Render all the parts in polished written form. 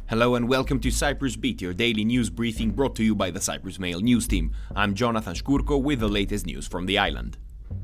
Hello and welcome to Cyprus Beat, your daily news briefing brought to you by the Cyprus Mail news team. I'm Jonathan Shkurko with the latest news from the island.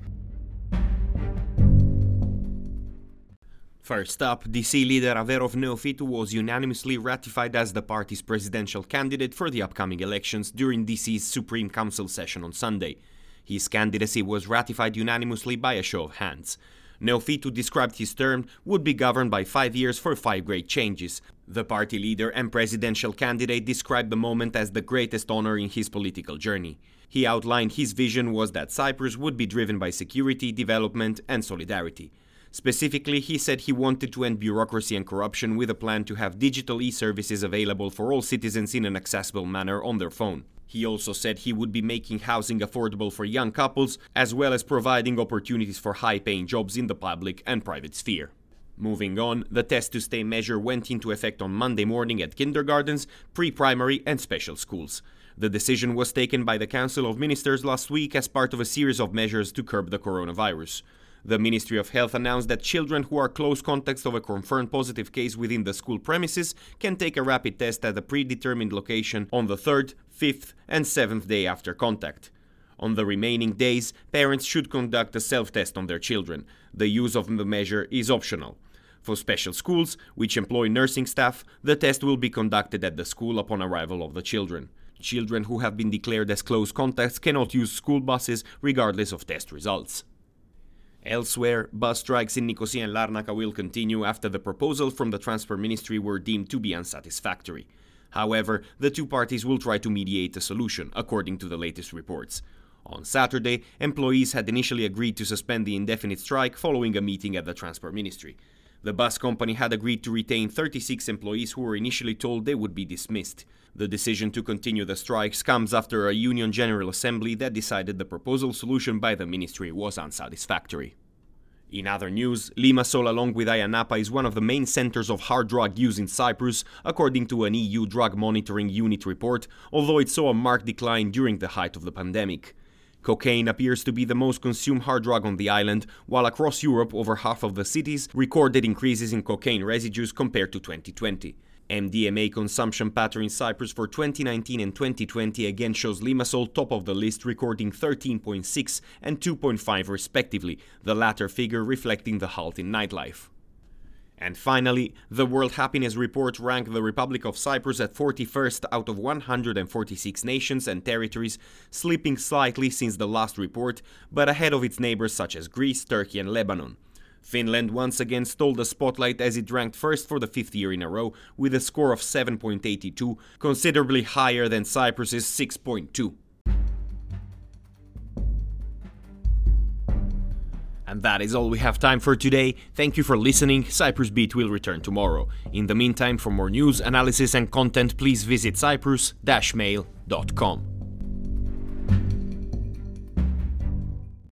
First up, DC leader Averof Neophytou was unanimously ratified as the party's presidential candidate for the upcoming elections during DC's Supreme Council session on Sunday. His candidacy was ratified unanimously by a show of hands. Neophytou described his term would be governed by 5 years for 5 great changes. The party leader and presidential candidate described the moment as the greatest honor in his political journey. He outlined his vision was that Cyprus would be driven by security, development and solidarity. Specifically, he said he wanted to end bureaucracy and corruption with a plan to have digital e-services available for all citizens in an accessible manner on their phone. He also said he would be making housing affordable for young couples, as well as providing opportunities for high-paying jobs in the public and private sphere. Moving on, the Test to Stay measure went into effect on Monday morning at kindergartens, pre-primary and special schools. The decision was taken by the Council of Ministers last week as part of a series of measures to curb the coronavirus. The Ministry of Health announced that children who are close contacts of a confirmed positive case within the school premises can take a rapid test at a predetermined location on the 3rd, 5th and 7th day after contact. On the remaining days, parents should conduct a self-test on their children. The use of the measure is optional. For special schools, which employ nursing staff, the test will be conducted at the school upon arrival of the children. Children who have been declared as close contacts cannot use school buses regardless of test results. Elsewhere, bus strikes in Nicosia and Larnaca will continue after the proposals from the Transport Ministry were deemed to be unsatisfactory. However, the two parties will try to mediate a solution, according to the latest reports. On Saturday, employees had initially agreed to suspend the indefinite strike following a meeting at the Transport Ministry. The bus company had agreed to retain 36 employees who were initially told they would be dismissed. The decision to continue the strikes comes after a Union General Assembly that decided the proposal solution by the ministry was unsatisfactory. In other news, Limassol along with Ayia Napa is one of the main centers of hard drug use in Cyprus, according to an EU Drug Monitoring Unit report, although it saw a marked decline during the height of the pandemic. Cocaine appears to be the most consumed hard drug on the island, while across Europe over half of the cities recorded increases in cocaine residues compared to 2020. MDMA consumption pattern in Cyprus for 2019 and 2020 again shows Limassol top of the list, recording 13.6 and 2.5 respectively, the latter figure reflecting the halt in nightlife. And finally, the World Happiness Report ranked the Republic of Cyprus at 41st out of 146 nations and territories, slipping slightly since the last report, but ahead of its neighbors such as Greece, Turkey and Lebanon. Finland once again stole the spotlight as it ranked first for the 5th year in a row with a score of 7.82, considerably higher than Cyprus's 6.2. And that is all we have time for today. Thank you for listening. Cyprus Beat will return tomorrow. In the meantime, for more news, analysis and content, please visit cyprus-mail.com.